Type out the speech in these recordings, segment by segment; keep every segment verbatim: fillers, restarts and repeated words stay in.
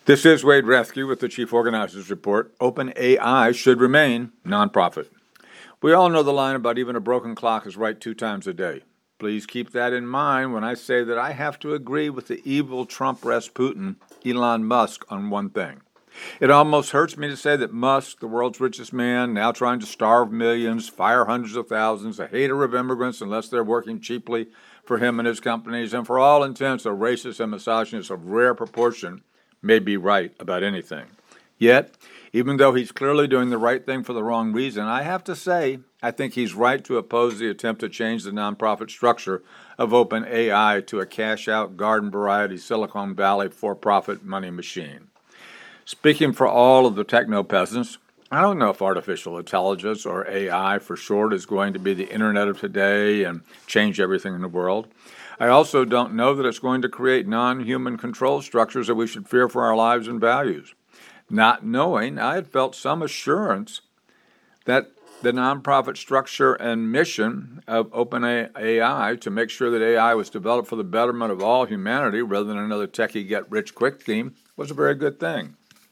This is Wade Rescue with the Chief Organizers Report. OpenAI should remain nonprofit. We all know the line about even a broken clock is right two times a day. Please keep that in mind when I say that I have to agree with the evil Trump Rasputin, Elon Musk, on one thing. It almost hurts me to say that Musk, the world's richest man, now trying to starve millions, fire hundreds of thousands, a hater of immigrants unless they're working cheaply for him and his companies, and for all intents a racist and misogynist of rare proportion, may be right about anything. Yet, even though he's clearly doing the right thing for the wrong reason, I have to say I think he's right to oppose the attempt to change the nonprofit structure of OpenAI to a cash-out, garden-variety Silicon Valley for-profit money machine. Speaking for all of the techno-peasants, I don't know if artificial intelligence, or A I for short, is going to be the internet of today and change everything in the world. I also don't know that it's going to create non-human control structures that we should fear for our lives and values. Not knowing, I had felt some assurance that the nonprofit structure and mission of OpenAI to make sure that A I was developed for the betterment of all humanity rather than another techie get-rich-quick scheme was a very good thing.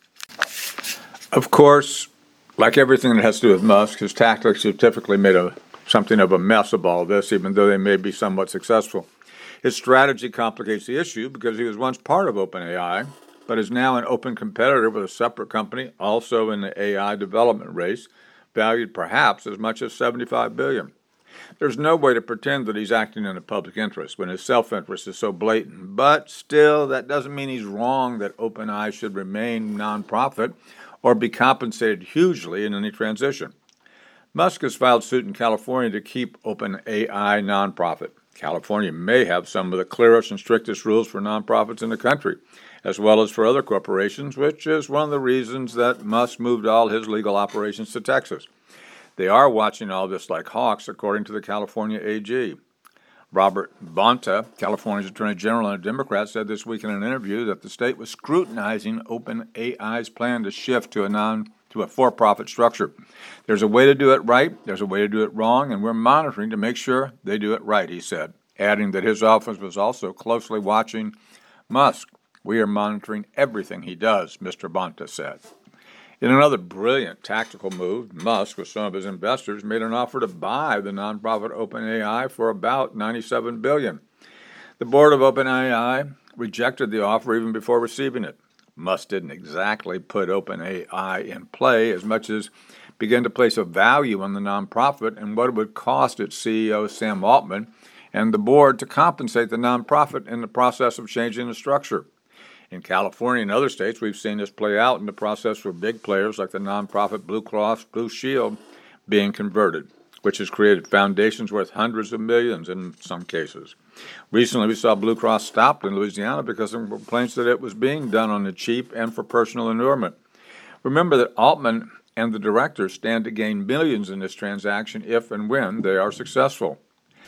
Of course, like everything that has to do with Musk, his tactics have typically made a, something of a mess of all this, even though they may be somewhat successful. His strategy complicates the issue because he was once part of OpenAI, but is now an open competitor with a separate company, also in the A I development race, valued perhaps as much as seventy-five billion dollars. There's no way to pretend that he's acting in the public interest when his self-interest is so blatant, but still, that doesn't mean he's wrong that OpenAI should remain nonprofit or be compensated hugely in any transition. Musk has filed suit in California to keep OpenAI nonprofit. California may have some of the clearest and strictest rules for nonprofits in the country, as well as for other corporations, which is one of the reasons that Musk moved all his legal operations to Texas. They are watching all this like hawks, according to the California A G. Robert Bonta, California's Attorney General and a Democrat, said this week in an interview that the state was scrutinizing OpenAI's plan to shift to a non to a for-profit structure. There's a way to do it right, there's a way to do it wrong, and we're monitoring to make sure they do it right, he said, adding that his office was also closely watching Musk. We are monitoring everything he does, Mister Bonta said. In another brilliant tactical move, Musk, with some of his investors, made an offer to buy the nonprofit OpenAI for about ninety-seven billion dollars. The board of OpenAI rejected the offer even before receiving it. Musk didn't exactly put OpenAI in play as much as began to place a value on the nonprofit and what it would cost its C E O, Sam Altman, and the board to compensate the nonprofit in the process of changing the structure. In California and other states, we've seen this play out in the process for big players like the nonprofit Blue Cross Blue Shield being converted, which has created foundations worth hundreds of millions in some cases. Recently, we saw Blue Cross stopped in Louisiana because of complaints that it was being done on the cheap and for personal allurement. Remember that Altman and the directors stand to gain millions in this transaction if and when they are successful.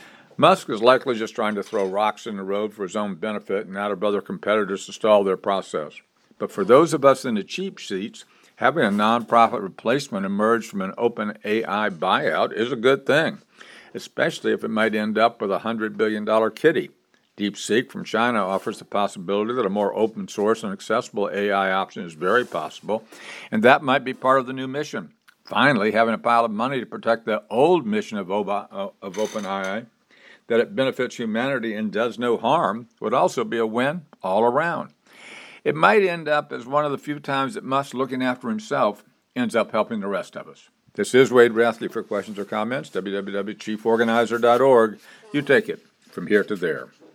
Musk is likely just trying to throw rocks in the road for his own benefit and out of other competitors to stall their process. But for those of us in the cheap seats, having a nonprofit replacement emerge from an OpenAI buyout is a good thing, especially if it might end up with a one hundred billion dollars kitty. DeepSeek from China offers the possibility that a more open source and accessible A I option is very possible, and that might be part of the new mission. Finally, having a pile of money to protect the old mission of OpenAI, that it benefits humanity and does no harm, would also be a win all around. It might end up as one of the few times that Musk, looking after himself, ends up helping the rest of us. This is Wade Rasky. For questions or comments, w w w dot chief organizer dot org. You take it from here to there.